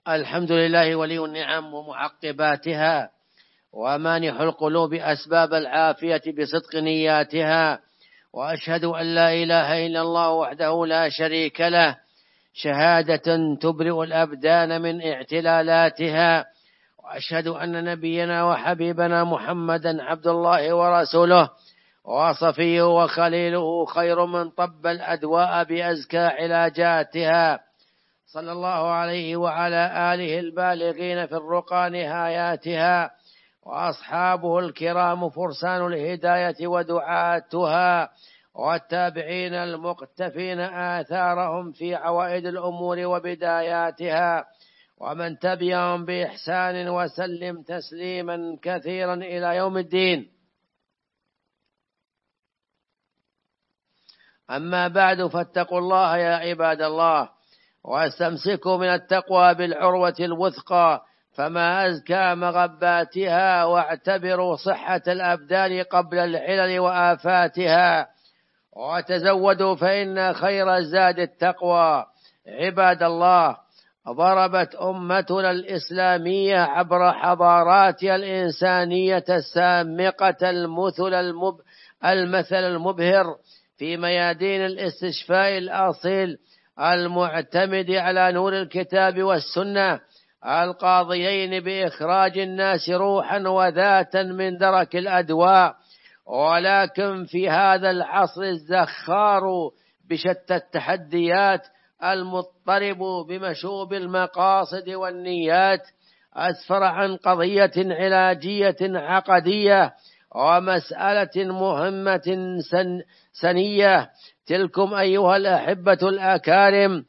الحمد لله ولي النعم ومعقباتها، ومانح القلوب أسباب العافية بصدق نياتها، وأشهد أن لا إله إلا الله وحده لا شريك له شهادة تبرئ الأبدان من اعتلالاتها، وأشهد أن نبينا وحبيبنا محمدا عبد الله ورسوله وصفيه وخليله، خير من طب الأدواء بأزكى علاجاتها، صلى الله عليه وعلى آله البالغين في الرقى نهاياتها، وأصحابه الكرام فرسان الهداية ودعاتها، والتابعين المقتفين آثارهم في عوائد الأمور وبداياتها، ومن تبعهم بإحسان وسلم تسليما كثيرا إلى يوم الدين. أما بعد، فاتقوا الله يا عباد الله، واستمسكوا من التقوى بالعروة الوثقى، فما أزكى مغباتها، واعتبروا صحة الأبدان قبل العلل وآفاتها، وتزودوا فإن خير الزاد التقوى. عباد الله، ضربت أمتنا الإسلامية عبر حضاراتها الإنسانية السامقة المثل المبهر في ميادين الاستشفاء الأصيل المعتمد على نور الكتاب والسنة، القاضيين بإخراج الناس روحا وذاتا من درك الأدواء. ولكن في هذا العصر الزخار بشتى التحديات، المضطرب بمشوب المقاصد والنيات، أسفر عن قضية علاجية عقدية ومسألة مهمة سنية. تلكم أيها الأحبة الأكارم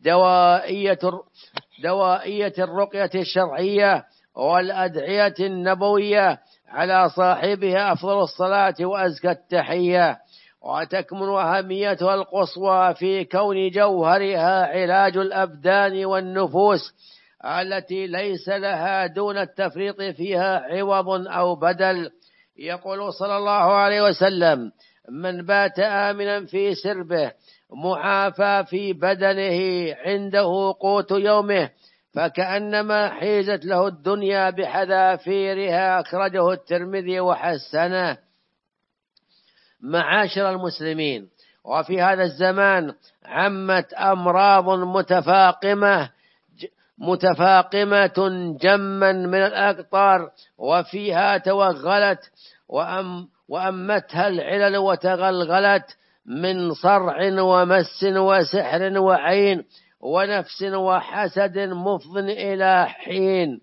دوائية الرقية الشرعية والأدعية النبوية، على صاحبها أفضل الصلاة وأزكى التحية، وتكمن أهميتها القصوى في كون جوهرها علاج الأبدان والنفوس، التي ليس لها دون التفريط فيها عوض أو بدل. يقول صلى الله عليه وسلم: من بات آمنا في سربه معافى في بدنه عنده قوت يومه، فكأنما حيزت له الدنيا بحذافيرها. أخرجه الترمذي وحسنه. معاشر المسلمين، وفي هذا الزمان عمت أمراض متفاقمة جما من الأقطار، وفيها توغلت وأمتها العلل وتغلغلت من صرع ومس وسحر وعين ونفس وحسد مفض إلى حين.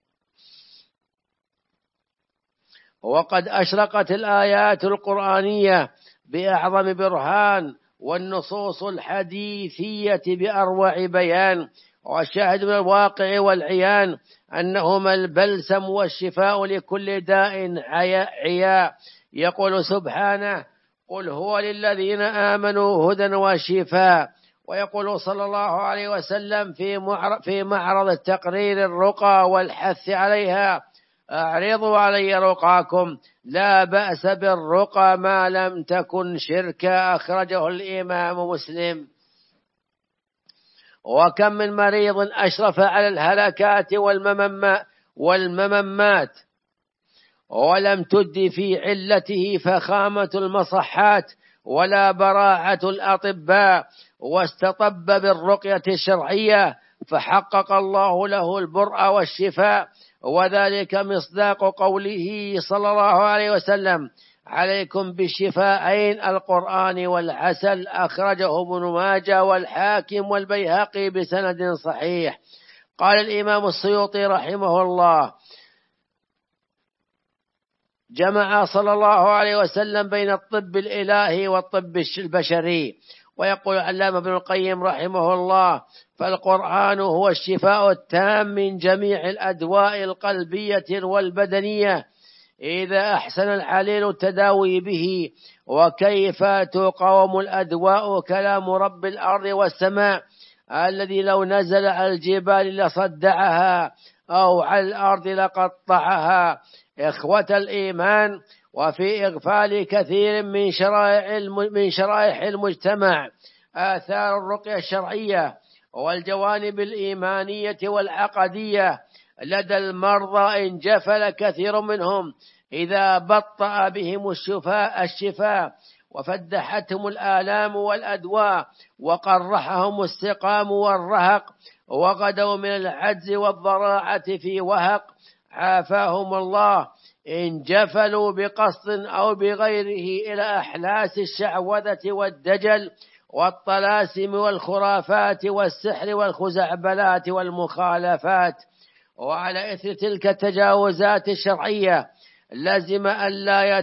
وقد أشرقت الآيات القرآنية بأعظم برهان، والنصوص الحديثية بأروع بيان، والشاهد من الواقع والعيان أنهما البلسم والشفاء لكل داء عياء. يقول سبحانه: قل هو للذين آمنوا هدى وشفاء. ويقول صلى الله عليه وسلم في معرض التقرير الرقى والحث عليها: أعرضوا علي رقاكم، لا بأس بالرقى ما لم تكن شركا. أخرجه الإمام مسلم. وكم من مريض أشرف على الهلكات والمممات ولم تد في علته فخامة المصحات ولا براعة الأطباء، واستطب بالرقية الشرعية فحقق الله له البرء والشفاء، وذلك مصداق قوله صلى الله عليه وسلم: عليكم بالشفاءين القرآن والعسل. أخرجه ابن ماجه والحاكم والبيهقي بسند صحيح. قال الإمام السيوطي رحمه الله: جمع صلى الله عليه وسلم بين الطب الإلهي والطب البشري. ويقول العلامة ابن القيم رحمه الله: فالقرآن هو الشفاء التام من جميع الأدواء القلبية والبدنية، إذا أحسن العليل التداوي به. وكيف تقاوم الأدواء؟ كلام رب الأرض والسماء، الذي لو نزل على الجبال لصدعها أو على الأرض لقطعها. إخوة الإيمان، وفي إغفال كثير من شرائح المجتمع آثار الرقية الشرعية، والجوانب الإيمانية والعقدية لدى المرضى انجفل كثير منهم إذا بطأ بهم الشفاء وفدحتهم الآلام والأدواء وقرحهم السقام والرهق وغدوا من العجز والضراعة في وهق عافاهم الله، انجفلوا بقصد أو بغيره إلى أحلاس الشعوذة والدجل والطلاسم والخرافات والسحر والخزعبلات والمخالفات. وعلى إثر تلك التجاوزات الشرعية لازم أن لا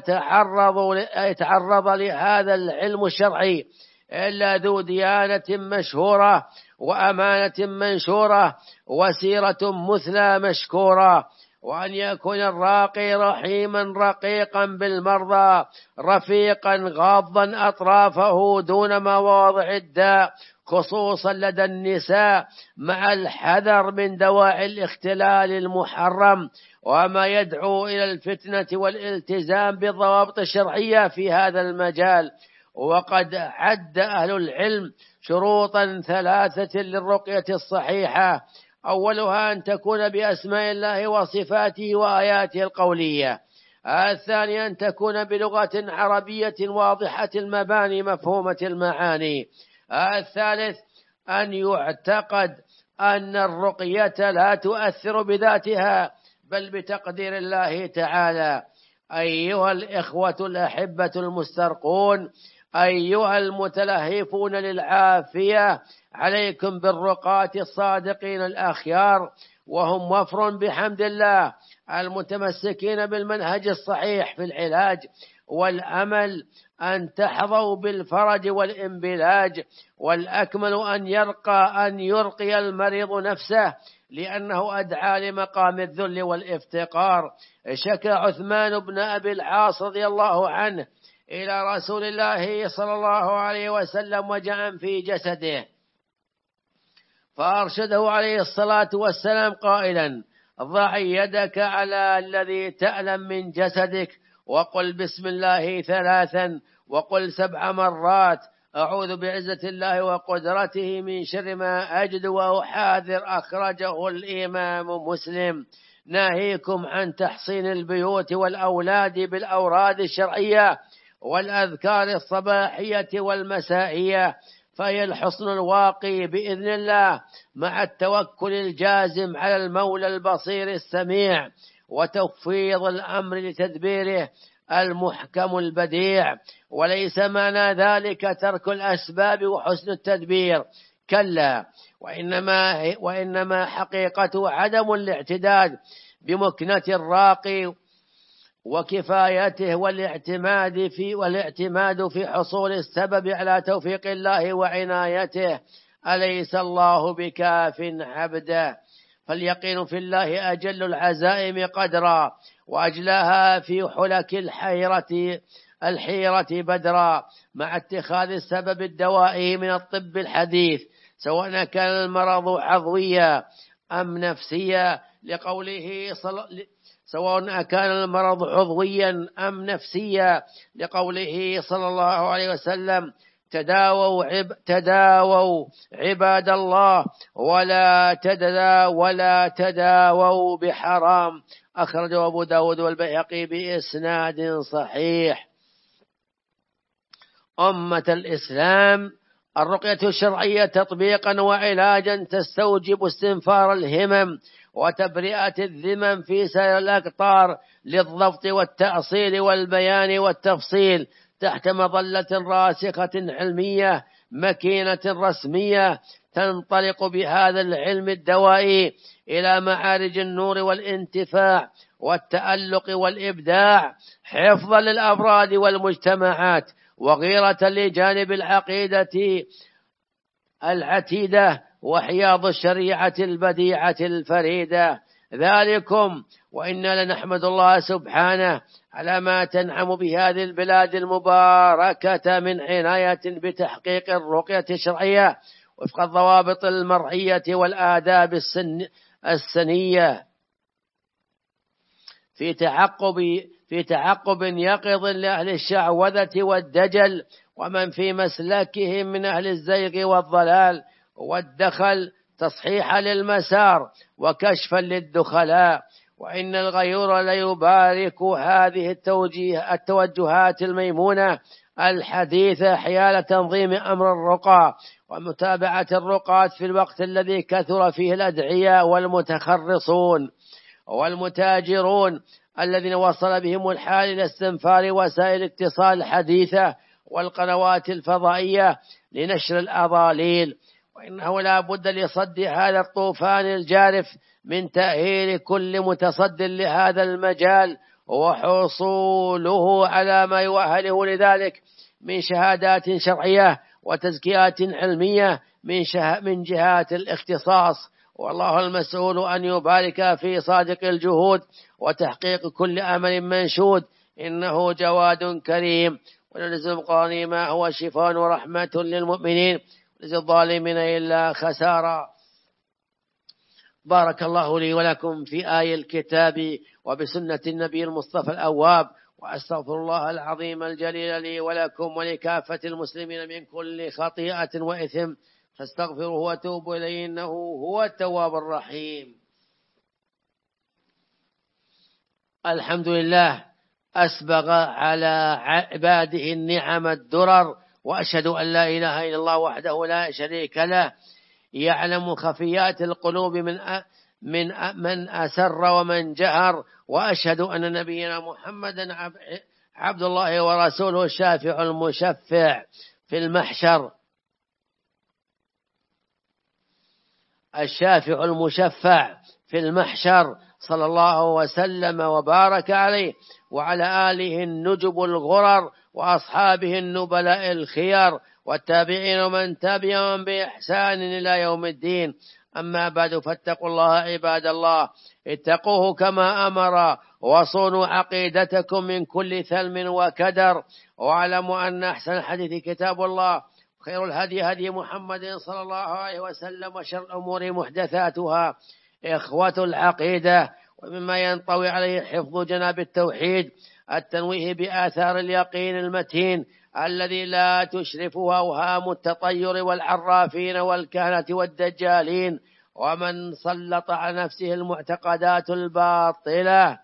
يتعرض لهذا العلم الشرعي إلا ذو ديانة مشهورة وأمانة منشورة وسيرة مثلى مشكورة، وأن يكون الراقي رحيما رقيقا بالمرضى رفيقا غاضا أطرافه دون مواضع الداء خصوصا لدى النساء، مع الحذر من دواعي الاختلال المحرم وما يدعو إلى الفتنة والالتزام بالضوابط الشرعية في هذا المجال. وقد عد أهل العلم شروطا 3 للرقية الصحيحة: أولها أن تكون بأسماء الله وصفاته وآياته القولية. الثاني أن تكون بلغة عربية واضحة المباني مفهومة المعاني. الثالث أن يعتقد أن الرقية لا تؤثر بذاتها بل بتقدير الله تعالى. أيها الإخوة الأحبة المسترقون، أيها المتلهفون للعافية، عليكم بالرقاة الصادقين الأخيار، وهم وفر بحمد الله المتمسكين بالمنهج الصحيح في العلاج، والأمل أن تحظوا بالفرج والانبلاج، والأكمل أن يرقي المريض نفسه لأنه أدعى لمقام الذل والافتقار. شكى عثمان بن أبي العاص رضي الله عنه إلى رسول الله صلى الله عليه وسلم وجعا في جسده، فأرشده عليه الصلاة والسلام قائلا: ضع يدك على الذي تألم من جسدك وقل بسم الله 3 وقل 7 مرات: أعوذ بعزة الله وقدرته من شر ما أجد وأحاذر. أخرجه الإمام مسلم. ناهيكم عن تحصين البيوت والأولاد بالأوراد الشرعية والأذكار الصباحية والمسائية، فهي الحصن الواقي بإذن الله مع التوكل الجازم على المولى البصير السميع وتفويض الأمر لتدبيره المحكم البديع. وليس معنى ذلك ترك الأسباب وحسن التدبير، كلا، وإنما حقيقته عدم الاعتداد بمكنة الراقي وكفايته والاعتماد في حصول السبب على توفيق الله وعنايته. أليس الله بكاف عبده؟ فاليقين في الله أجل العزائم قدرا وأجلاها في حلك الحيرة بدرا، مع اتخاذ السبب الدوائي من الطب الحديث، سواء كان المرض عضويا أم نفسيا، سواء كان المرض عضويا أم نفسيا، لقوله صلى الله عليه وسلم: تداووا عباد الله ولا تداووا بحرام. أخرجه أبو داود والبيهقي بإسناد صحيح. أمة الإسلام، الرقية الشرعية تطبيقا وعلاجا تستوجب استنفار الهمم وتبرئة الذمم في سائر الأقطار للضبط والتأصيل والبيان والتفصيل، تحت مظلة راسخة علمية مكينة رسمية تنطلق بهذا العلم الدوائي إلى معارج النور والانتفاع والتألق والإبداع، حفظا للأفراد والمجتمعات وغيرة لجانب العقيدة العتيدة وحياض الشريعة البديعة الفريدة. ذلكم وإنا لنحمد الله سبحانه على ما تنعم بهذه البلاد المباركة من عناية بتحقيق الرقية الشرعية وفق الضوابط المرعية والآداب السنية، في تعقب يقظ لأهل الشعوذة والدجل ومن في مسلكهم من أهل الزيغ والضلال، والدخل تصحيحا للمسار وكشفا للدخلاء. وإن الغيور ليبارك هذه التوجهات الميمونة الحديثة حيال تنظيم أمر الرقى ومتابعة الرقاة في الوقت الذي كثر فيه الأدعياء والمتخرصون والمتاجرون الذين وصل بهم الحال إلى استنفار وسائل الاتصال الحديثة والقنوات الفضائية لنشر الأضاليل. وإنه لا بد لصد هذا الطوفان الجارف من تأهيل كل متصد لهذا المجال وحصوله على ما يؤهله لذلك من شهادات شرعية وتزكيات علمية من جهات الاختصاص. والله المسؤول أن يبارك في صادق الجهود وتحقيق كل أمل منشود، إنه جواد كريم. وننزل القرآن ما هو شفاء ورحمة للمؤمنين وليس الظالمين إلا خسارا. بارك الله لي ولكم في آي الكتاب وبسنة النبي المصطفى الأواب، وأستغفر الله العظيم الجليل لي ولكم ولكافة المسلمين من كل خطيئة وإثم، فاستغفروه وتوبوا إليه إنه هو التواب الرحيم. الحمد لله أسبغ على عباده النعم الدرر، وأشهد أن لا إله إلا الله وحده لا شريك له، يعلم خفيات القلوب من أسر ومن جهر. وأشهد أن نبينا محمدا عبد الله ورسوله الشافع المشفع في المحشر، الشافع المشفع في المحشر، صلى الله وسلم وبارك عليه وعلى آله النجب الغرر وأصحابه النبلاء الخيار والتابعين ومن تبعهم بإحسان إلى يوم الدين. أما بعد، فاتقوا الله عباد الله، اتقوه كما أمر، وصونوا عقيدتكم من كل ثلم وكدر، واعلموا أن أحسن الحديث كتاب الله، خير الهدي هدي محمد صلى الله عليه وسلم، وشر الأمور محدثاتها. إخوة العقيدة، ومما ينطوي عليه حفظ جناب التوحيد التنويه بآثار اليقين المتين الذي لا تشرفه أوهام التطير والعرافين والكهنة والدجالين ومن سلط على نفسه المعتقدات الباطلة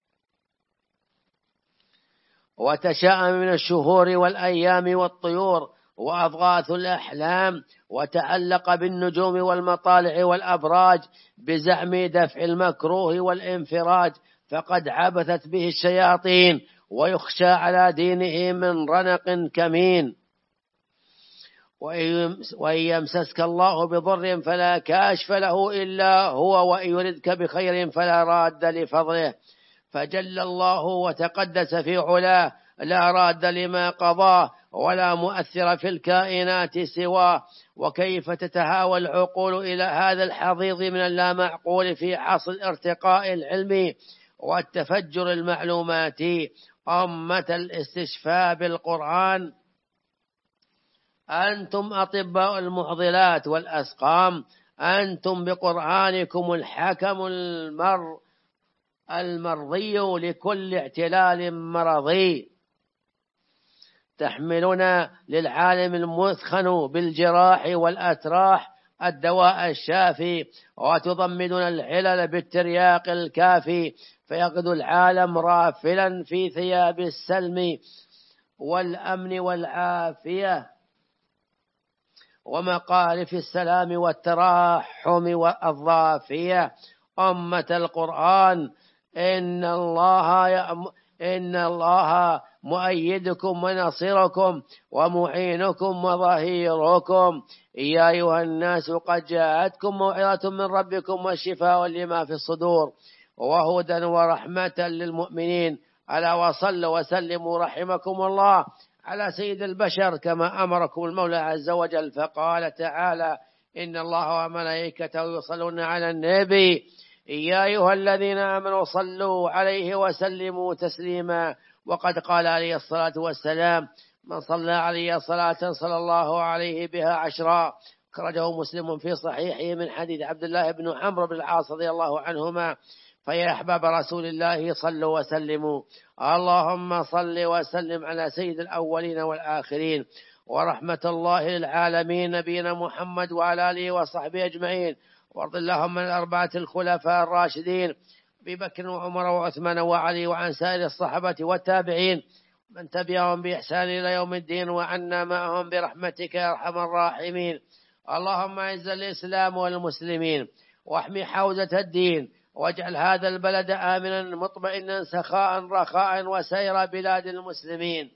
وتشاءم من الشهور والأيام والطيور وأضغاث الأحلام، وتعلق بالنجوم والمطالع والأبراج بزعم دفع المكروه والانفراج، فقد عبثت به الشياطين، ويخشى على دينه من رنق كمين. وإن يمسسك الله بضر فلا كاشف له إلا هو، وإن يردك بخير فلا راد لفضله. فجل الله وتقدس في علاه، لا راد لما قضاه ولا مؤثر في الكائنات سواه. وكيف تتهاوى العقول إلى هذا الحضيض من اللامعقول في عصر الارتقاء العلمي والتفجر المعلوماتي؟ أمة الاستشفاء بالقرآن، أنتم أطباء المعضلات والأسقام، أنتم بقرآنكم الحكم المرضي لكل اعتلال مرضي، تحملنا للعالم المثخن بالجراح والأتراح الدواء الشافي، وتضمدنا العلل بالترياق الكافي، فيغدو العالم رافلا في ثياب السلم والأمن والعافية ومقارف السلام والتراحم والضافية. أمة القرآن، إن الله مؤيدكم ونصركم ومعينكم وظهيركم. يا أيها الناس، قد جاءتكم موعظة من ربكم وشفاء لما في الصدور وهدى ورحمة للمؤمنين. ألا وصلوا وسلموا رحمكم الله على سيد البشر كما أمركم المولى عز وجل، فقال تعالى: إن الله وملائكته يصلون على النبي يا أيها الذين آمنوا صلوا عليه وسلموا تسليما. وقد قال عليه الصلاة والسلام: من صلى علي صلاة صلى الله عليه بها 10. خرجه مسلم في صحيحه من حديث عبد الله بن عمرو بن العاص رضي الله عنهما. فيا أحباب رسول الله، صلوا وسلموا. اللهم صل وسلم على سيد الأولين والآخرين ورحمة الله للعالمين نبينا محمد وعلى آله وصحبه أجمعين. وارض اللهم عن الأربعة الخلفاء الراشدين أبي بكر وعمر وعثمان وعلي وعن سائر الصحابة والتابعين من تبعهم بإحسان إلى يوم الدين وعنا معهم برحمتك يا أرحم الراحمين. اللهم أعز الإسلام والمسلمين واحمي حوزة الدين واجعل هذا البلد آمنا مطمئنا سخاء رخاء وسائر بلاد المسلمين.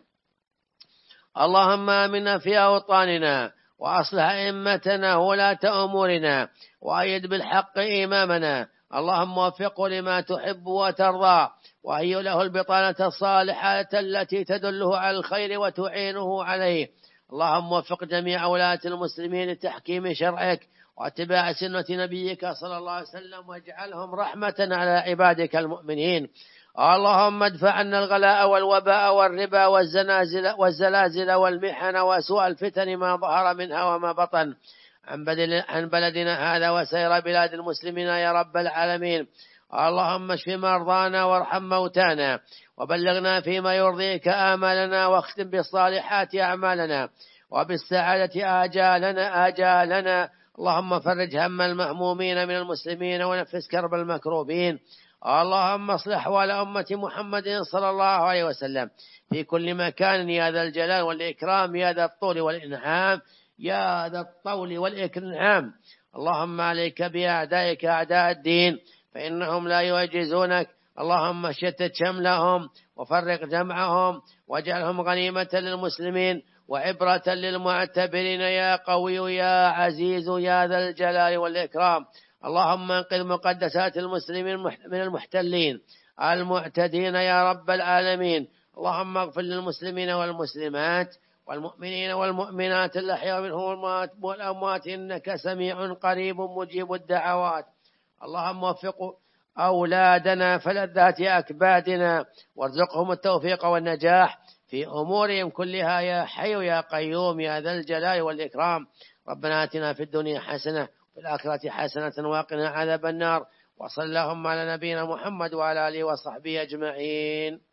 اللهم آمنا في أوطاننا وأصلح أئمتنا وولاة أمورنا وأيد بالحق إمامنا. اللهم وفقه لما تحب وترضى وهيئ له البطانة الصالحة التي تدله على الخير وتعينه عليه. اللهم وفق جميع ولاة المسلمين لتحكيم شرعك واتباع سنة نبيك صلى الله عليه وسلم واجعلهم رحمة على عبادك المؤمنين. اللهم ادفع عنا الغلاء والوباء والربا والزلازل والمحن وسوء الفتن ما ظهر منها وما بطن عن بلدنا هذا وسائر بلاد المسلمين يا رب العالمين. اللهم اشف مرضانا وارحم موتانا وبلغنا فيما يرضيك آمالنا واختم بالصالحات أعمالنا وبالسعادة آجالنا. اللهم فرج هم المهمومين من المسلمين ونفس كرب المكروبين. اللهم اصلح أحوال أمة محمد صلى الله عليه وسلم في كل مكان يا ذا الجلال والإكرام يا ذا الطول والإنعام يا ذا الطول والإكرام. اللهم عليك بأعدائك أعداء الدين فإنهم لا يعجزونك. اللهم شتت شملهم وفرق جمعهم واجعلهم غنيمة للمسلمين وعبرة للمعتبرين يا قوي يا عزيز يا ذا الجلال والإكرام. اللهم انقذ مقدسات المسلمين من المحتلين المعتدين يا رب العالمين. اللهم اغفر للمسلمين والمسلمات والمؤمنين والمؤمنات الأحياء منهم والأموات إنك سميع قريب مجيب الدعوات. اللهم وفق أولادنا فلذات أكبادنا وارزقهم التوفيق والنجاح في أمورهم كلها يا حي يا قيوم يا ذا الجلال والإكرام. ربنا آتنا في الدنيا حسنة وفي الآخرة حسنة وقنا عذاب النار. وصلى اللهم على نبينا محمد وعلى آله وصحبه أجمعين.